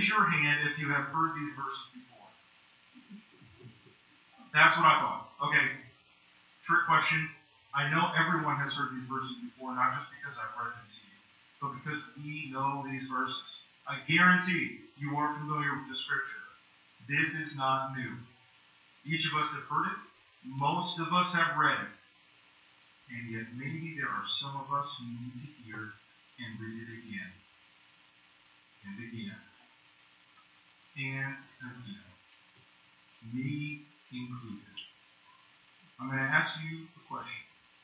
Raise your hand if you have heard these verses before. That's what I thought. Okay, trick question. I know everyone has heard these verses before, not just because I've read them to you, but because we know these verses. I guarantee you are familiar with the scripture. This is not new. Each of us have heard it. Most of us have read it. And yet maybe there are some of us who need to hear and read it again. And again. And again. Me included. I'm going to ask you a question.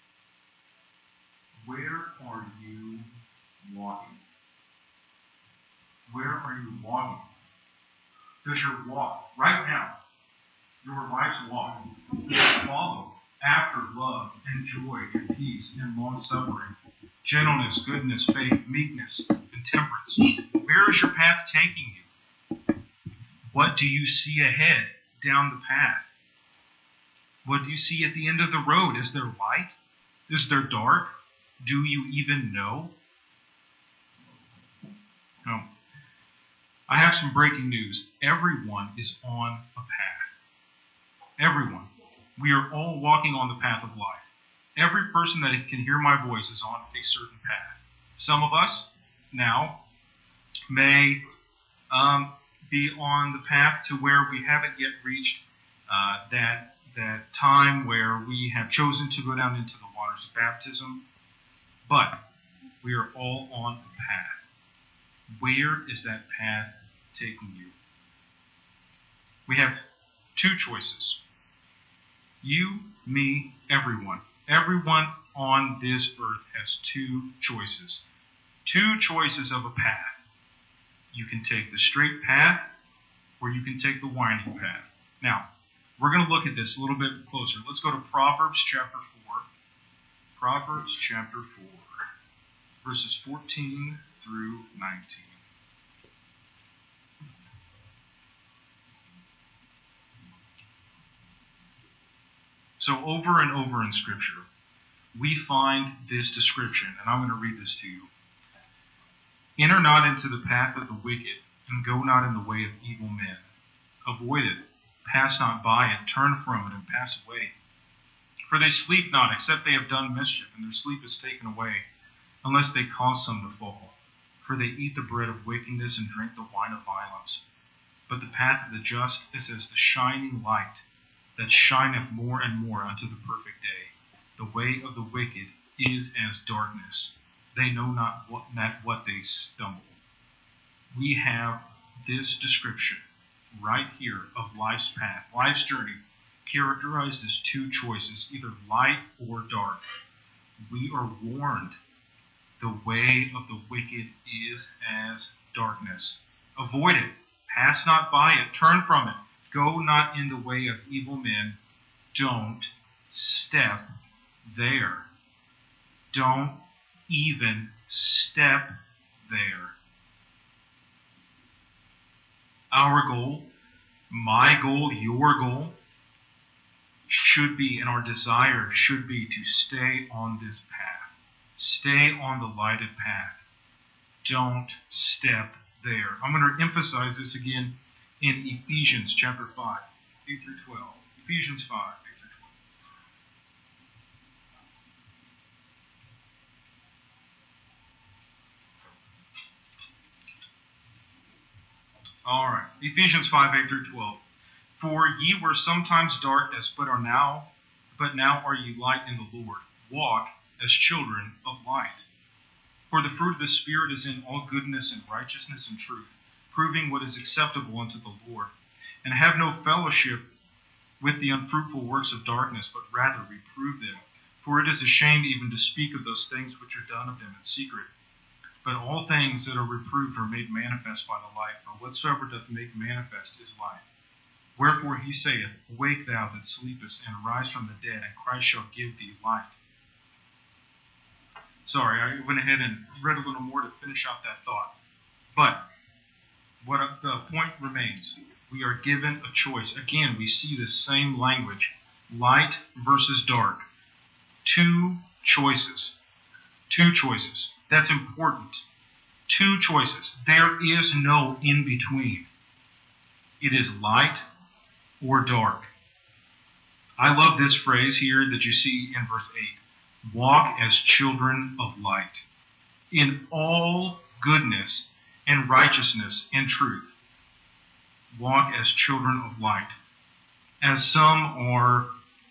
Where are you walking? Where are you walking? Does your walk, right now, your life's walk, follow after love and joy and peace and long-suffering, gentleness, goodness, faith, meekness, and temperance? Where is your path taking you? What do you see ahead down the path? What do you see at the end of the road? Is there light? Is there dark? Do you even know? No. I have some breaking news. Everyone is on a path. Everyone. We are all walking on the path of life. Every person that can hear my voice is on a certain path. Some of us now may be on the path to where we haven't yet reached that time where we have chosen to go down into the waters of baptism. But we are all on a path. Where is that path taking you? We have two choices. You, me, everyone. Everyone on this earth has two choices. Two choices of a path. You can take the straight path, or you can take the winding path. Now, we're going to look at this a little bit closer. Let's go to Proverbs chapter 4. Proverbs chapter 4, verses 14 through 19. So over and over in Scripture, we find this description, and I'm going to read this to you. Enter not into the path of the wicked, and go not in the way of evil men. Avoid it, pass not by it, turn from it, and pass away. For they sleep not, except they have done mischief, and their sleep is taken away, unless they cause some to fall. For they eat the bread of wickedness, and drink the wine of violence. But the path of the just is as the shining light, that shineth more and more unto the perfect day. The way of the wicked is as darkness. They know not what they stumble. We have this description right here of life's path, life's journey, characterized as two choices, either light or dark. We are warned the way of the wicked is as darkness. Avoid it. Pass not by it. Turn from it. Go not in the way of evil men. Don't step there. Don't even step there. Our goal, my goal, your goal, should be, and our desire should be, to stay on this path. Stay on the lighted path. Don't step there. I'm going to emphasize this again in Ephesians chapter 5, 8 through 12. Ephesians 5, 8 through 12. All right, Ephesians 5, 8 through 12. For ye were sometimes darkness, but now are ye light in the Lord. Walk as children of light. For the fruit of the Spirit is in all goodness and righteousness and truth, proving what is acceptable unto the Lord. And have no fellowship with the unfruitful works of darkness, but rather reprove them. For it is a shame even to speak of those things which are done of them in secret. But all things that are reproved are made manifest by the light, for whatsoever doth make manifest is light. Wherefore he saith, Awake thou that sleepest, and arise from the dead, and Christ shall give thee light. Sorry, I went ahead and read a little more to finish out that thought. But the point remains. We are given a choice. Again, we see the same language. Light versus dark. Two choices. Two choices. That's important. Two choices. There is no in between. It is light or dark. I love this phrase here that you see in verse 8. Walk as children of light, in all goodness and righteousness and truth. Walk as children of light. As some are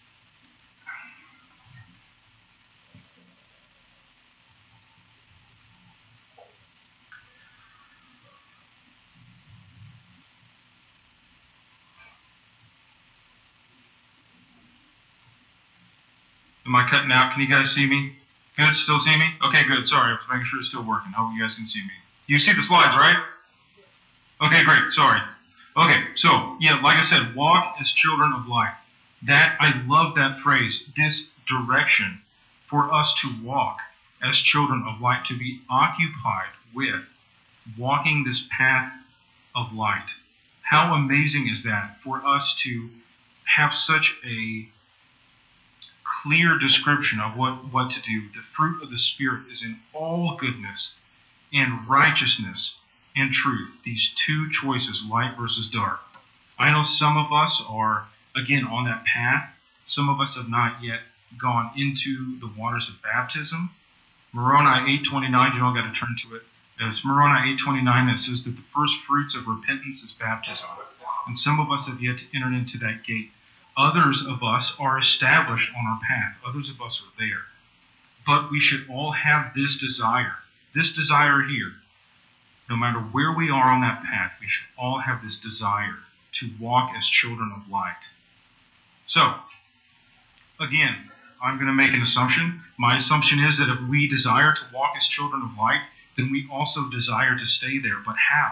Am I cutting out? Can you guys see me? Good? Still see me? Okay, good. Sorry. I was making sure it's still working. Hope you guys can see me. You see the slides, right? Okay, great. Sorry. Okay, so, yeah, like I said, walk as children of light. I love that phrase, this direction for us to walk as children of light, to be occupied with walking this path of light. How amazing is that for us to have such a clear description of what to do. The fruit of the Spirit is in all goodness and righteousness and truth. These two choices, light versus dark. I know some of us are, again, on that path. Some of us have not yet gone into the waters of baptism. Moroni 8:29, you don't got to turn to it. It's Moroni 8:29 that says that the first fruits of repentance is baptism. And some of us have yet to enter into that gate. Others of us are established on our path. Others of us are there. But we should all have this desire here. No matter where we are on that path, we should all have this desire to walk as children of light. So, again, I'm going to make an assumption. My assumption is that if we desire to walk as children of light, then we also desire to stay there. But how?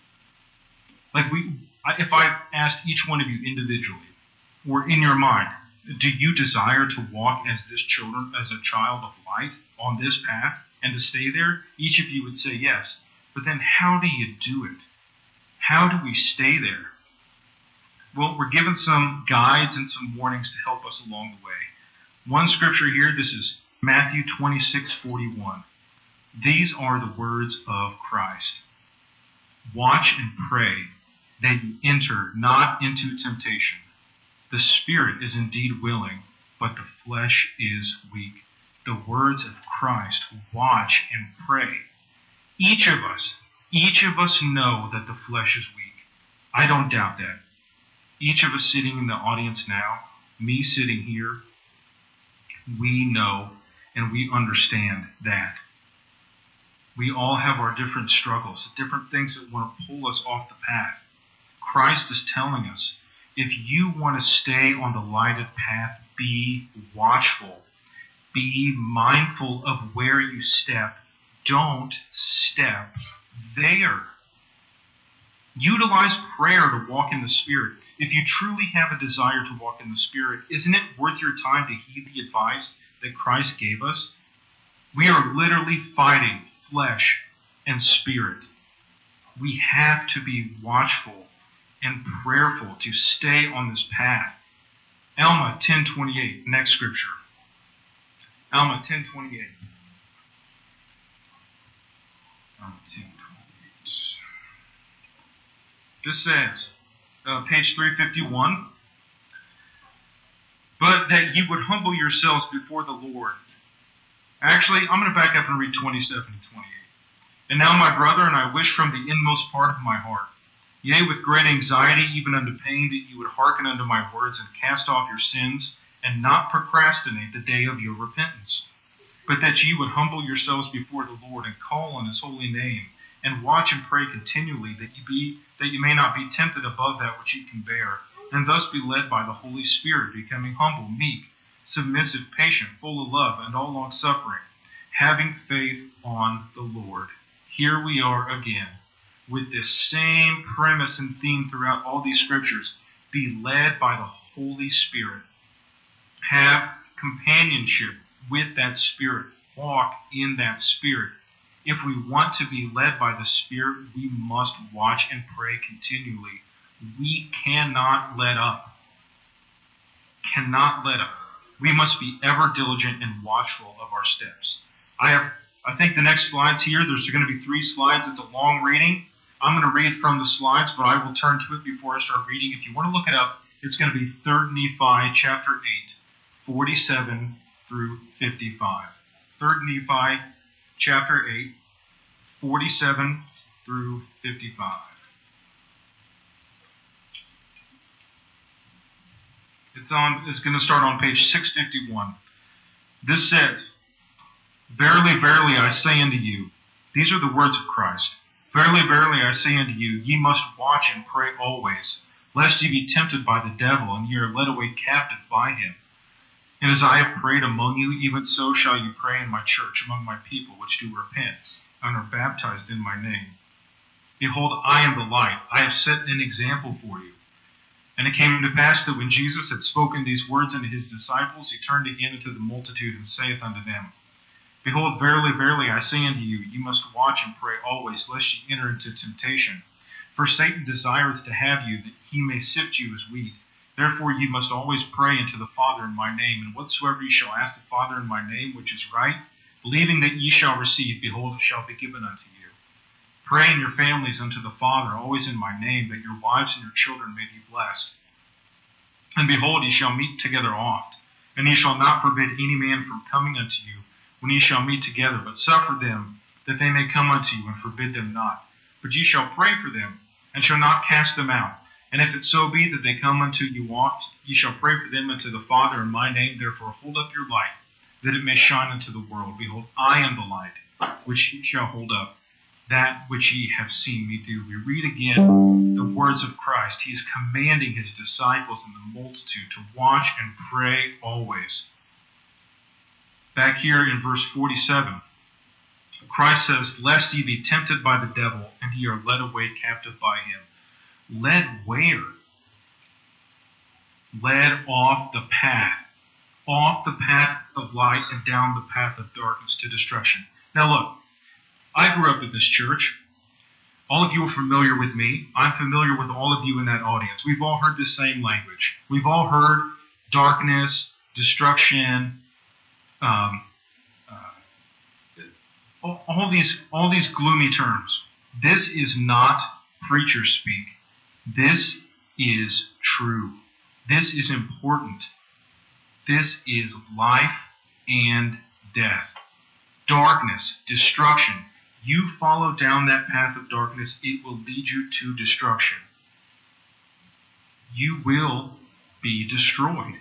If I asked each one of you individually, or in your mind, do you desire to walk as a child of light on this path and to stay there? Each of you would say yes. But then how do you do it? How do we stay there? Well, we're given some guides and some warnings to help us along the way. One scripture here, this is Matthew 26:41. These are the words of Christ. Watch and pray that you enter not into temptation. The spirit is indeed willing, but the flesh is weak. The words of Christ, watch and pray. Each of us know that the flesh is weak. I don't doubt that. Each of us sitting in the audience now, me sitting here, we know and we understand that. We all have our different struggles, different things that want to pull us off the path. Christ is telling us, if you want to stay on the lighted path, be watchful. Be mindful of where you step. Don't step there. Utilize prayer to walk in the Spirit. If you truly have a desire to walk in the Spirit, isn't it worth your time to heed the advice that Christ gave us? We are literally fighting flesh and spirit. We have to be watchful and prayerful to stay on this path. Alma 10:28, next scripture. Alma 10:28. Alma 10:28. This says, page 351, but that you would humble yourselves before the Lord. Actually, I'm going to back up and read 27 and 28. And now, my brethren, I wish from the inmost part of my heart, yea, with great anxiety, even unto pain, that you would hearken unto my words and cast off your sins, and not procrastinate the day of your repentance. But that ye would humble yourselves before the Lord, and call on his holy name, and watch and pray continually, that you may not be tempted above that which ye can bear, and thus be led by the Holy Spirit, becoming humble, meek, submissive, patient, full of love, and all long-suffering, having faith on the Lord. Here we are again, with this same premise and theme throughout all these scriptures. Be led by the Holy Spirit. Have companionship with that Spirit. Walk in that Spirit. If we want to be led by the Spirit, we must watch and pray continually. We cannot let up. Cannot let up. We must be ever diligent and watchful of our steps. I have I think the next slide's here. There's going to be 3 slides. It's a long reading. I'm going to read from the slides, but I will turn to it before I start reading. If you want to look it up, it's going to be 3 Nephi chapter 8, 47 through 55. 3 Nephi chapter 8, 47 through 55. It's going to start on page 651. This says, Verily, verily, I say unto you, these are the words of Christ. Verily, verily, I say unto you, ye must watch and pray always, lest ye be tempted by the devil, and ye are led away captive by him. And as I have prayed among you, even so shall you pray in my church among my people which do repent, and are baptized in my name. Behold, I am the light. I have set an example for you. And it came to pass that when Jesus had spoken these words unto his disciples, he turned again into the multitude, and saith unto them, Behold, verily, verily, I say unto you, ye must watch and pray always, lest ye enter into temptation. For Satan desireth to have you, that he may sift you as wheat. Therefore ye must always pray unto the Father in my name. And whatsoever ye shall ask the Father in my name, which is right, believing that ye shall receive, behold, it shall be given unto you. Pray in your families unto the Father, always in my name, that your wives and your children may be blessed. And behold, ye shall meet together oft, and ye shall not forbid any man from coming unto you, when ye shall meet together, but suffer them, that they may come unto you, and forbid them not. But ye shall pray for them, and shall not cast them out. And if it so be that they come unto you oft, ye shall pray for them unto the Father in my name. Therefore hold up your light, that it may shine unto the world. Behold, I am the light, which ye shall hold up, that which ye have seen me do. We read again the words of Christ. He is commanding his disciples and the multitude to watch and pray always. Back here in verse 47, Christ says, Lest ye be tempted by the devil, and ye are led away captive by him. Led where? Led off the path of light and down the path of darkness to destruction. Now look, I grew up in this church. All of you are familiar with me. I'm familiar with all of you in that audience. We've all heard the same language. We've all heard darkness, destruction, all these gloomy terms. This is not preacher speak. This is true. This is important. This is life and death. Darkness, destruction. You follow down that path of darkness, it will lead you to destruction. You will be destroyed.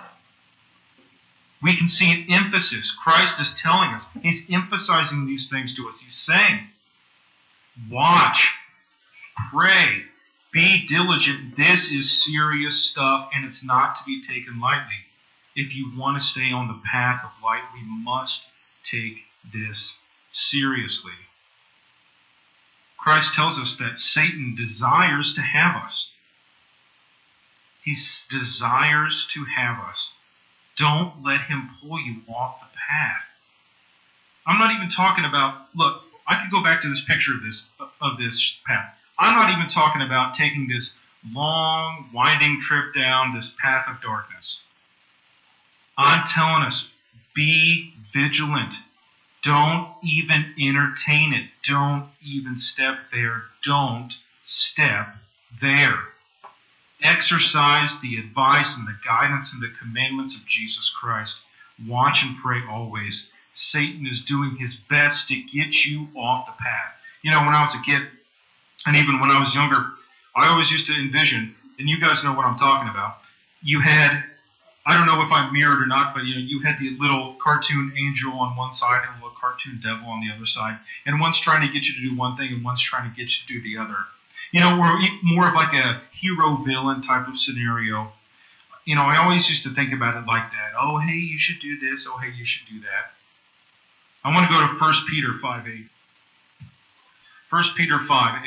We can see an emphasis. Christ is telling us. He's emphasizing these things to us. He's saying, watch, pray, be diligent. This is serious stuff, and it's not to be taken lightly. If you want to stay on the path of light, we must take this seriously. Christ tells us that Satan desires to have us. He desires to have us. Don't let him pull you off the path. I'm not even talking about, look, I could go back to this picture of this path. I'm not even talking about taking this long, winding trip down this path of darkness. I'm telling us, be vigilant. Don't even entertain it. Don't even step there. Don't step there. Exercise the advice and the guidance and the commandments of Jesus Christ. Watch and pray always. Satan is doing his best to get you off the path. You know, when I was a kid, and even when I was younger, I always used to envision, and you guys know what I'm talking about, you had, I don't know if I'm mirrored or not, but you had the little cartoon angel on one side and a little cartoon devil on the other side, and one's trying to get you to do one thing and one's trying to get you to do the other. You know, we're more of like a hero-villain type of scenario. You know, I always used to think about it like that. Oh, hey, you should do this. Oh, hey, you should do that. I want to go to 1 Peter 5:8. 1 Peter 5:8.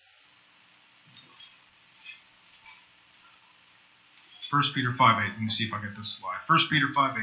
1 Peter 5:8. Let me see if I get this slide. 1 Peter 5:8.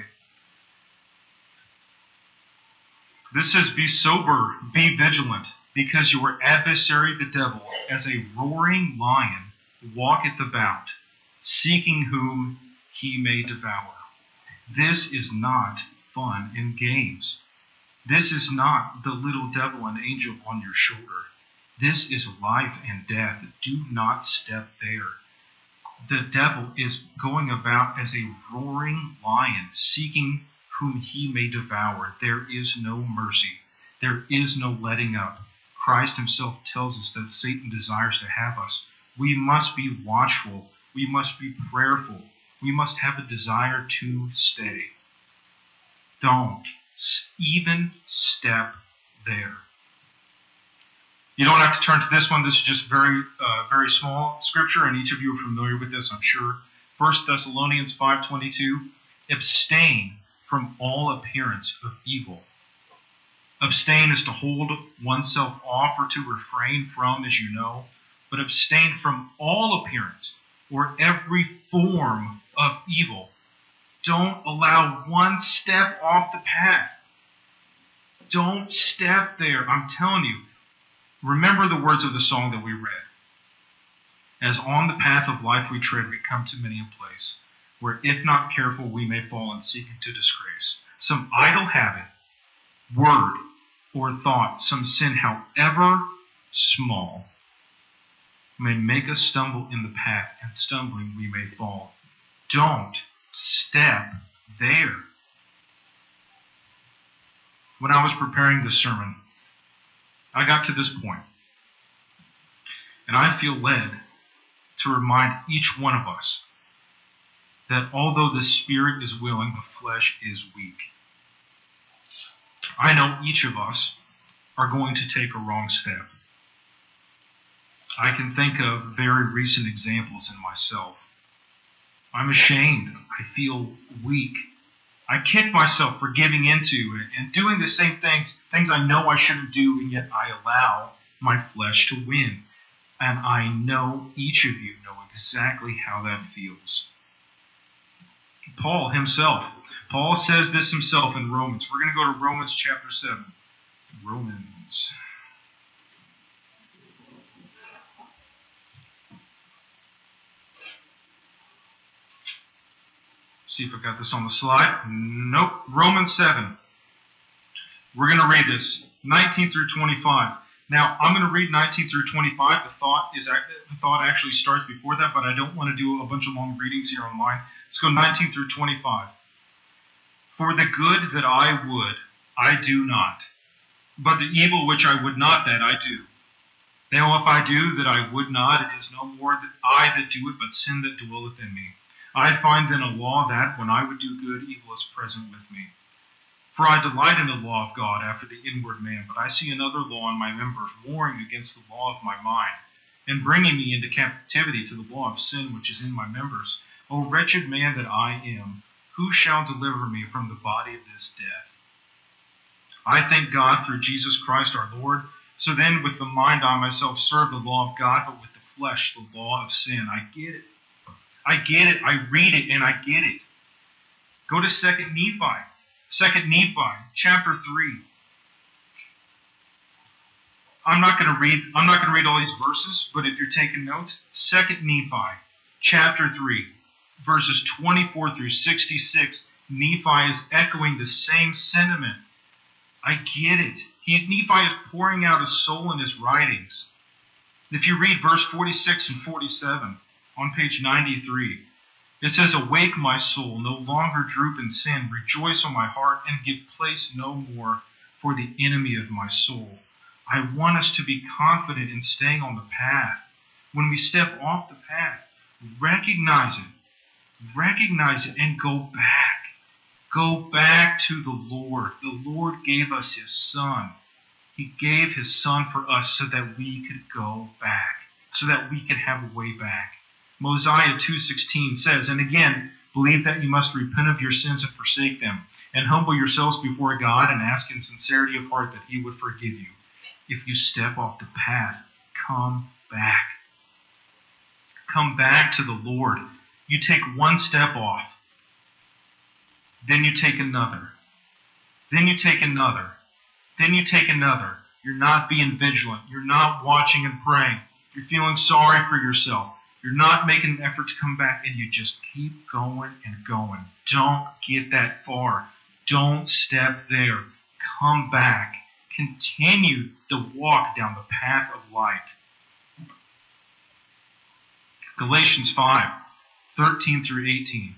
This says, Be sober, be vigilant, because your adversary the devil, as a roaring lion, walketh about, seeking whom he may devour. This is not fun and games. This is not the little devil and angel on your shoulder. This is life and death. Do not step there. The devil is going about as a roaring lion, seeking whom he may devour. There is no mercy. There is no letting up. Christ himself tells us that Satan desires to have us. We must be watchful. We must be prayerful. We must have a desire to stay. Don't even step there. You don't have to turn to this one. This is just very small scripture, and each of you are familiar with this, I'm sure. 1 Thessalonians 5:22, abstain from all appearance of evil. Abstain is to hold oneself off or to refrain from, as you know, but abstain from all appearance or every form of evil. Don't allow one step off the path. Don't step there. I'm telling you. Remember the words of the song that we read. As on the path of life we tread, we come to many a place where, if not careful, we may fall and seek to disgrace. Some idle habit, word, or thought, some sin, however small, may make us stumble in the path, and stumbling we may fall. Don't step there. When I was preparing this sermon, I got to this point, and I feel led to remind each one of us that although the spirit is willing, the flesh is weak. I know each of us are going to take a wrong step. I can think of very recent examples in myself. I'm ashamed. I feel weak. I kick myself for giving into it and doing the same things I know I shouldn't do, and yet I allow my flesh to win. And I know each of you know exactly how that feels. Paul says this himself in Romans. We're going to go to Romans chapter 7. Romans. See if I got this on the slide. Nope. Romans 7. We're going to read this, 19 through 25. Now, I'm going to read 19 through 25. The thought actually starts before that, but I don't want to do a bunch of long readings here online. Let's go 19 through 25. For the good that I would, I do not. But the evil which I would not, that I do. Now if I do that I would not, it is no more that I that do it, but sin that dwelleth in me. I find then a law that, when I would do good, evil is present with me. For I delight in the law of God after the inward man, but I see another law in my members, warring against the law of my mind, and bringing me into captivity to the law of sin which is in my members. O wretched man that I am, who shall deliver me from the body of this death? I thank God through Jesus Christ our Lord. So then with the mind I myself serve the law of God, but with the flesh the law of sin. I get it. I read it, and I get it. Go to 2 Nephi. 2 Nephi, chapter 3. I'm not going to read all these verses, but if you're taking notes, 2 Nephi, chapter 3, verses 24 through 66, Nephi is echoing the same sentiment. I get it. Nephi is pouring out his soul in his writings. If you read verse 46 and 47 on page 93, it says, Awake, my soul, no longer droop in sin. Rejoice, O my heart, and give place no more for the enemy of my soul. I want us to be confident in staying on the path. When we step off the path, recognize it, and go back. Go back to the Lord. The Lord gave us his Son. He gave his Son for us so that we could go back, so that we could have a way back. Mosiah 2:16 says, And again, believe that you must repent of your sins and forsake them, and humble yourselves before God and ask in sincerity of heart that he would forgive you. If you step off the path, come back. Come back to the Lord. You take one step off. Then you take another. Then you take another. Then you take another. You're not being vigilant. You're not watching and praying. You're feeling sorry for yourself. You're not making an effort to come back, and you just keep going and going. Don't get that far. Don't step there. come back. Continue to walk down the path of light. Galatians 5:13 through 18.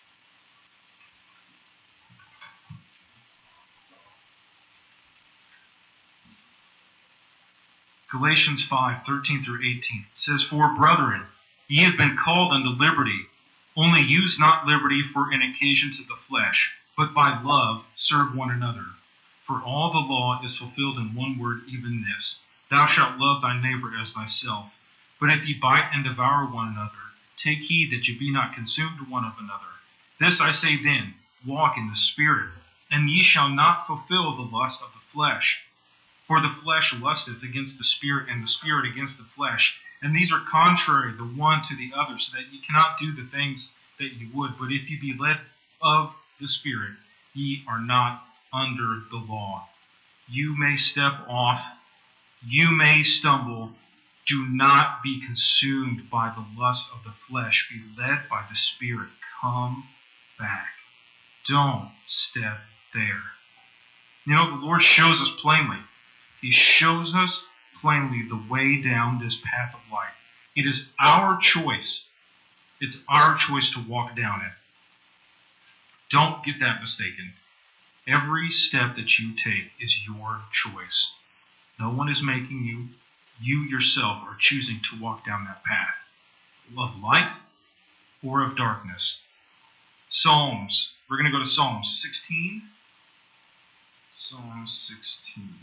Galatians 5:13 through 18 says, "For brethren, ye have been called unto liberty. Only use not liberty for an occasion to the flesh, but by love serve one another. For all the law is fulfilled in one word, even this, Thou shalt love thy neighbor as thyself. But if ye bite and devour one another, take heed that ye be not consumed one of another. This I say then, walk in the Spirit, and ye shall not fulfill the lust of the flesh. For the flesh lusteth against the Spirit, and the Spirit against the flesh. And these are contrary the one to the other, so that ye cannot do the things that ye would. But if ye be led of the Spirit, ye are not under the law. You may step off, you may stumble. Do not be consumed by the lust of the flesh. Be led by the Spirit. Come back. Don't step there." You know, the Lord shows us plainly. He shows us plainly the way down this path of life. It is our choice. It's our choice to walk down it. Don't get that mistaken. Every step that you take is your choice. No one is making you. You yourself are choosing to walk down that path of light or of darkness. Psalms. We're going to go to Psalm 16. Psalm 16.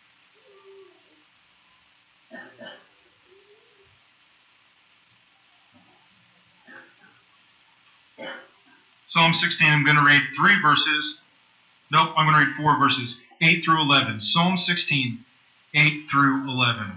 Psalm 16, I'm going to read 3 verses. Nope, I'm going to read 4 verses, 8 through 11. Psalm 16, 8 through 11.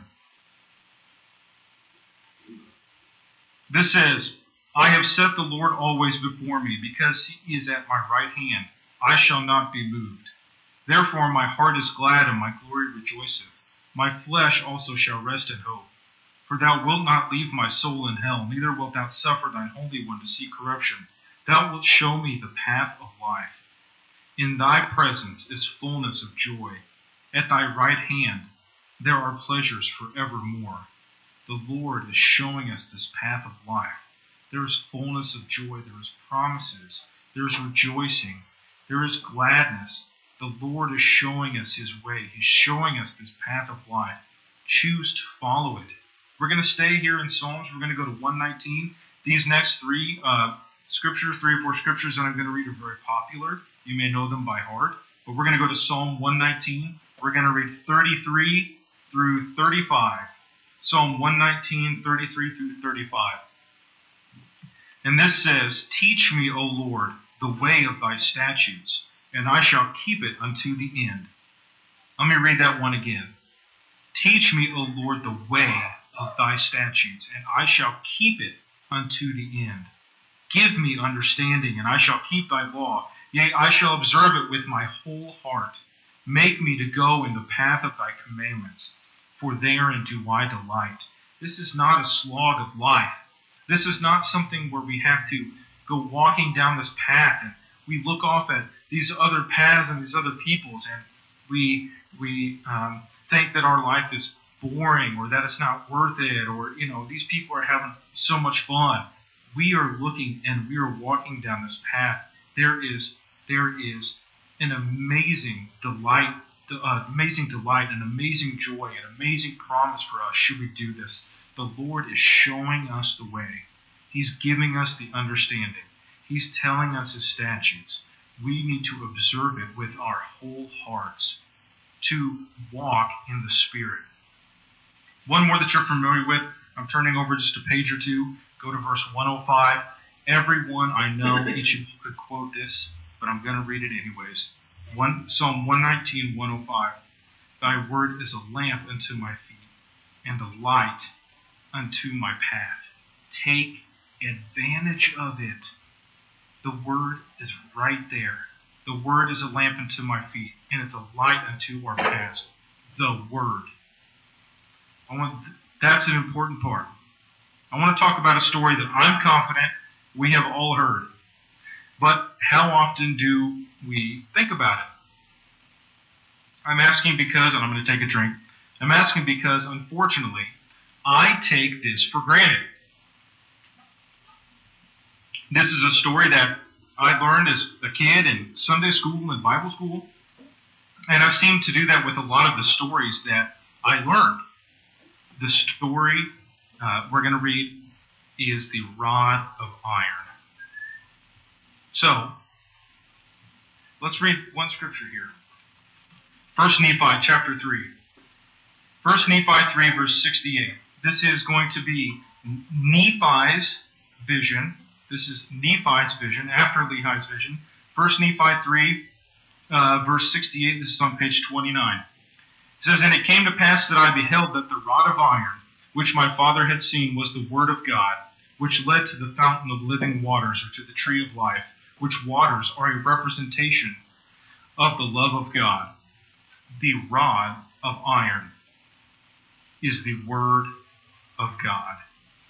This says, "I have set the Lord always before me, because he is at my right hand. I shall not be moved. Therefore my heart is glad, and my glory rejoiceth. My flesh also shall rest in hope. For thou wilt not leave my soul in hell, neither wilt thou suffer thine Holy One to see corruption. Thou wilt show me the path of life. In thy presence is fullness of joy. At thy right hand there are pleasures forevermore." The Lord is showing us this path of life. There is fullness of joy. There is promises. There is rejoicing. There is gladness. The Lord is showing us his way. He's showing us this path of life. Choose to follow it. We're going to stay here in Psalms. We're going to go to 119. These next three scriptures, 3 or 4 scriptures that I'm going to read are very popular. You may know them by heart. But we're going to go to Psalm 119. We're going to read 33 through 35. Psalm 119, 33 through 35. And this says, "Teach me, O Lord, the way of thy statutes, and I shall keep it unto the end." Let me read that one again. "Teach me, O Lord, the way of thy statutes, and I shall keep it unto the end. Give me understanding, and I shall keep thy law. Yea, I shall observe it with my whole heart. Make me to go in the path of thy commandments, for therein do I delight." This is not a slog of life. This is not something where we have to go walking down this path and we look off at these other paths and these other peoples and we think that our life is boring or that it's not worth it, or these people are having so much fun. We are looking and we are walking down this path. There is an amazing delight, an amazing joy, an amazing promise for us should we do this. The Lord is showing us the way. He's giving us the understanding. He's telling us his statutes. We need to observe it with our whole hearts to walk in the Spirit. One more that you're familiar with. I'm turning over just a page or two. Go to verse 105. Everyone, I know each of you could quote this, but I'm going to read it anyways. Psalm 119, 105. "Thy word is a lamp unto my feet, and a light unto my path." Take advantage of it. The word is right there. The word is a lamp unto my feet, and it's a light unto our paths. The word. That's an important part. I want to talk about a story that I'm confident we have all heard. But how often do we think about it? I'm asking because, and I'm going to take a drink, I'm asking because, unfortunately, I take this for granted. This is a story that I learned as a kid in Sunday school and Bible school, and I seem to do that with a lot of the stories that I learned. The story we're going to read is the rod of iron. So, let's read one scripture here. 1 Nephi chapter 3. 1 Nephi 3 verse 68. This is going to be Nephi's vision. This is Nephi's vision after Lehi's vision. 1 Nephi 3 verse 68. This is on page 29. It says, "And it came to pass that I beheld that the rod of iron, which my father had seen, was the word of God, which led to the fountain of living waters, or to the tree of life, which waters are a representation of the love of God. The rod of iron is the word of God."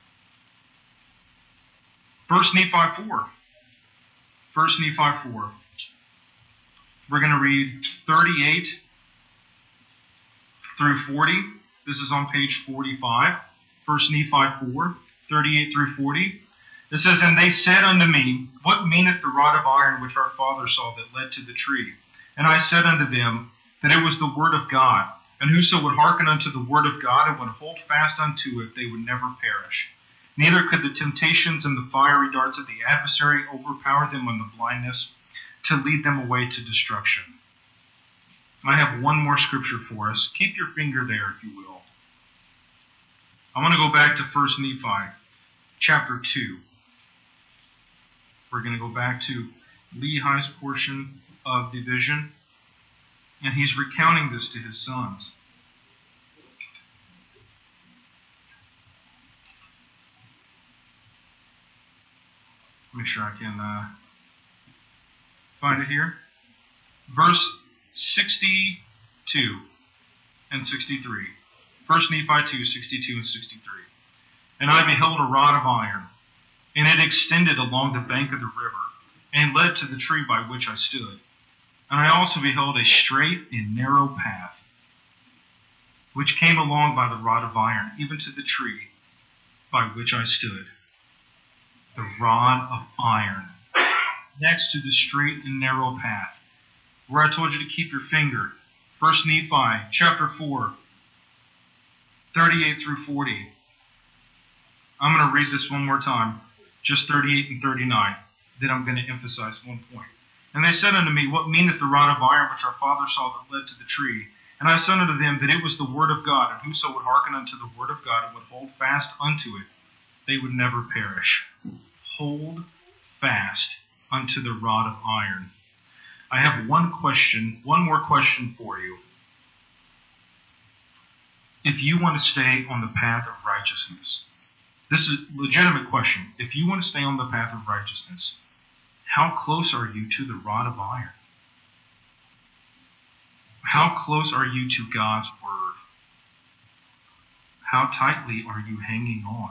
1 Nephi 4. 1 Nephi 4. We're going to read 38 through 40. This is on page 45. 1 Nephi 4, 38 through 40. It says, "And they said unto me, What meaneth the rod of iron which our father saw that led to the tree? And I said unto them, that it was the word of God. And whoso would hearken unto the word of God and would hold fast unto it, they would never perish. Neither could the temptations and the fiery darts of the adversary overpower them on the blindness to lead them away to destruction." I have one more scripture for us. Keep your finger there, if you will. I want to go back to 1 Nephi chapter 2. We're going to go back to Lehi's portion of the vision, and he's recounting this to his sons. Make sure I can find it here. Verse 62 and 63. 1 Nephi 2, 62 and 63. "And I beheld a rod of iron, and it extended along the bank of the river, and led to the tree by which I stood. And I also beheld a straight and narrow path, which came along by the rod of iron, even to the tree by which I stood." The rod of iron, next to the straight and narrow path, where I told you to keep your finger. 1 Nephi chapter 4, 38 through 40. I'm going to read this one more time, just 38 and 39. Then I'm going to emphasize one point. "And they said unto me, What meaneth the rod of iron which our father saw that led to the tree? And I said unto them, that it was the word of God, and whoso would hearken unto the word of God and would hold fast unto it, they would never perish." Hold fast unto the rod of iron. I have one more question for you. If you want to stay on the path of righteousness, this is a legitimate question. If you want to stay on the path of righteousness, how close are you to the rod of iron? How close are you to God's word? How tightly are you hanging on?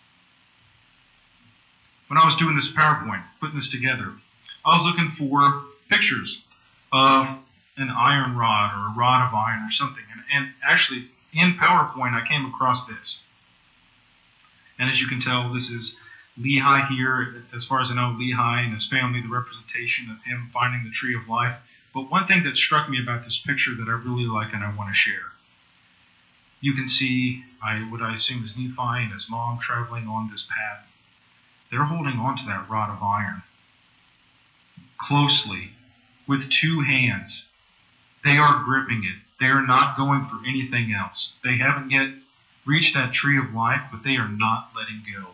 When I was doing this PowerPoint, putting this together, I was looking for pictures of an iron rod or a rod of iron or something. And actually, in PowerPoint, I came across this. And as you can tell, this is Lehi here. As far as I know, Lehi and his family, the representation of him finding the tree of life. But one thing that struck me about this picture that I really like and I want to share. You can see what I assume is Nephi and his mom traveling on this path. They're holding on to that rod of iron closely with two hands. They are gripping it. They are not going for anything else. They haven't yet reached that tree of life, but they are not letting go.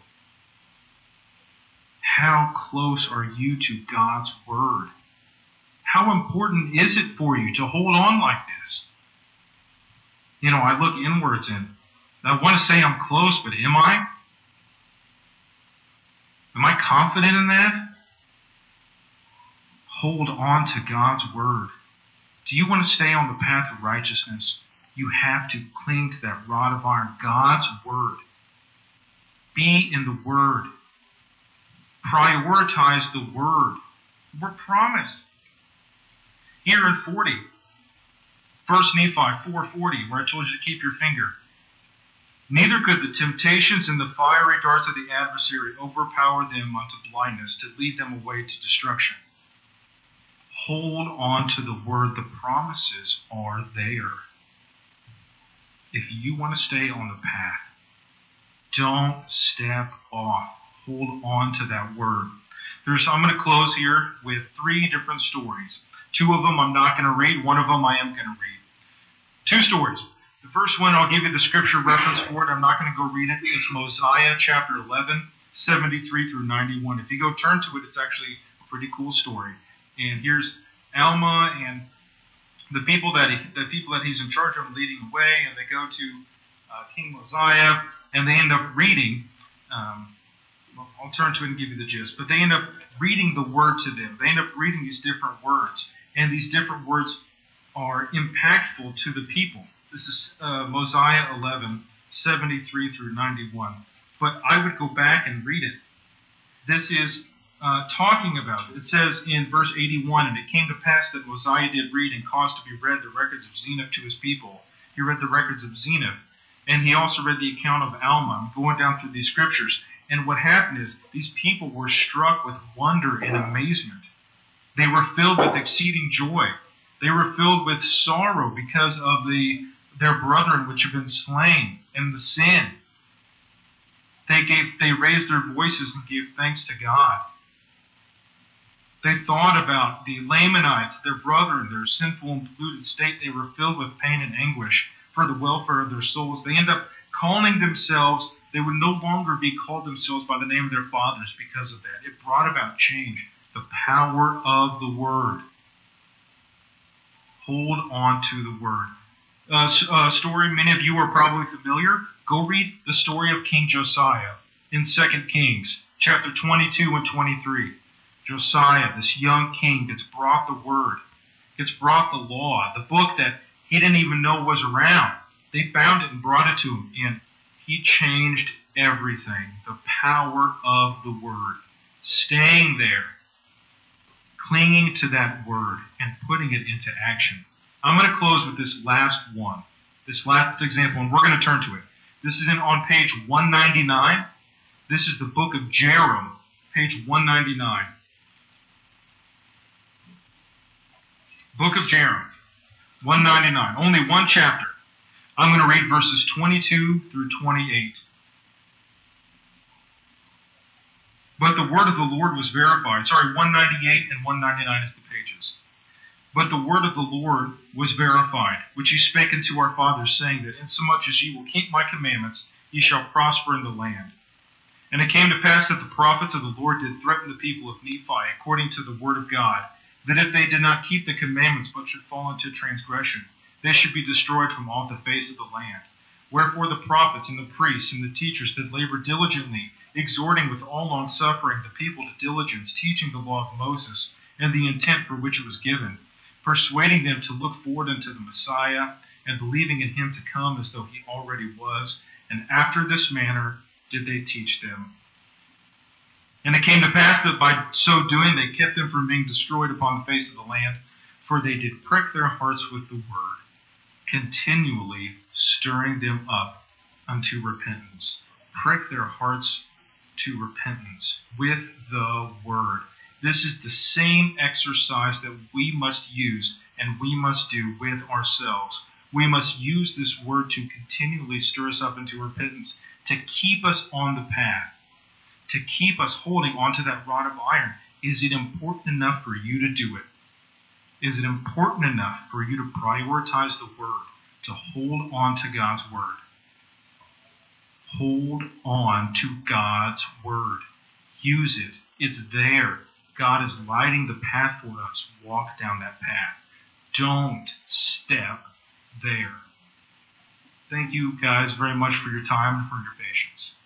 How close are you to God's word? How important is it for you to hold on like this? You know, I look inwards and I want to say I'm close, but am I? Am I confident in that? Hold on to God's word. Do you want to stay on the path of righteousness? You have to cling to that rod of iron, God's word. Be in the word. Prioritize the word. We're promised. Here in 40, 1 Nephi 4:40, where I told you to keep your finger. Neither could the temptations and the fiery darts of the adversary overpower them unto blindness, to lead them away to destruction. Hold on to the word. The promises are there. If you want to stay on the path, don't step off. Hold on to that word. I'm going to close here with 3 different stories. 2 of them I'm not going to read. 1 of them I am going to read. 2 stories. The first one, I'll give you the scripture reference for it. I'm not going to go read it. It's Mosiah chapter 11, 73 through 91. If you go turn to it, it's actually a pretty cool story. And here's Alma and the people that he's in charge of leading the way, and they go to King Mosiah, and they end up reading. I'll turn to it and give you the gist. But they end up reading the word to them. They end up reading these different words, and these different words are impactful to the people. This is Mosiah 11, 73 through 91. But I would go back and read it. This is talking about it. It says in verse 81, and it came to pass that Mosiah did read and caused to be read the records of Zeniff to his people. He read the records of Zeniff, and he also read the account of Alma. I'm going down through these scriptures. And what happened is these people were struck with wonder and amazement. They were filled with exceeding joy. They were filled with sorrow because of their brethren which had been slain in the sin. They raised their voices and gave thanks to God. They thought about the Lamanites, their brethren, their sinful and polluted state. They were filled with pain and anguish for the welfare of their souls. They end up calling themselves, they would no longer be called themselves by the name of their fathers because of that. It brought about change. The power of the word. Hold on to the word. Story many of you are probably familiar. Go read the story of King Josiah in 2 Kings, chapter 22 and 23. Josiah, this young king, gets brought the word, gets brought the law, the book that he didn't even know was around. They found it and brought it to him, and he changed everything. The power of the word. Staying there, clinging to that word, and putting it into action. I'm going to close with this last one, this last example, and we're going to turn to it. This is on page 199. This is the book of Jarom, page 199. Book of Jarom, 199. Only one chapter. I'm going to read verses 22 through 28. But the word of the Lord was verified. 198 and 199 is the pages. But the word of the Lord was verified, which he spake unto our fathers, saying that insomuch as ye will keep my commandments, ye shall prosper in the land. And it came to pass that the prophets of the Lord did threaten the people of Nephi, according to the word of God, that if they did not keep the commandments, but should fall into transgression, they should be destroyed from off the face of the land. Wherefore the prophets and the priests and the teachers did labor diligently, exhorting with all longsuffering the people to diligence, teaching the law of Moses, and the intent for which it was given, persuading them to look forward unto the Messiah, and believing in him to come as though he already was. And after this manner did they teach them. And it came to pass that by so doing they kept them from being destroyed upon the face of the land, for they did prick their hearts with the word, continually stirring them up unto repentance. Prick their hearts to repentance with the word. This is the same exercise that we must use and we must do with ourselves. We must use this word to continually stir us up into repentance, to keep us on the path, to keep us holding onto that rod of iron. Is it important enough for you to do it? Is it important enough for you to prioritize the word, to hold on to God's word? Hold on to God's word. Use it. It's there. God is lighting the path for us. Walk down that path. Don't step there. Thank you guys very much for your time and for your patience.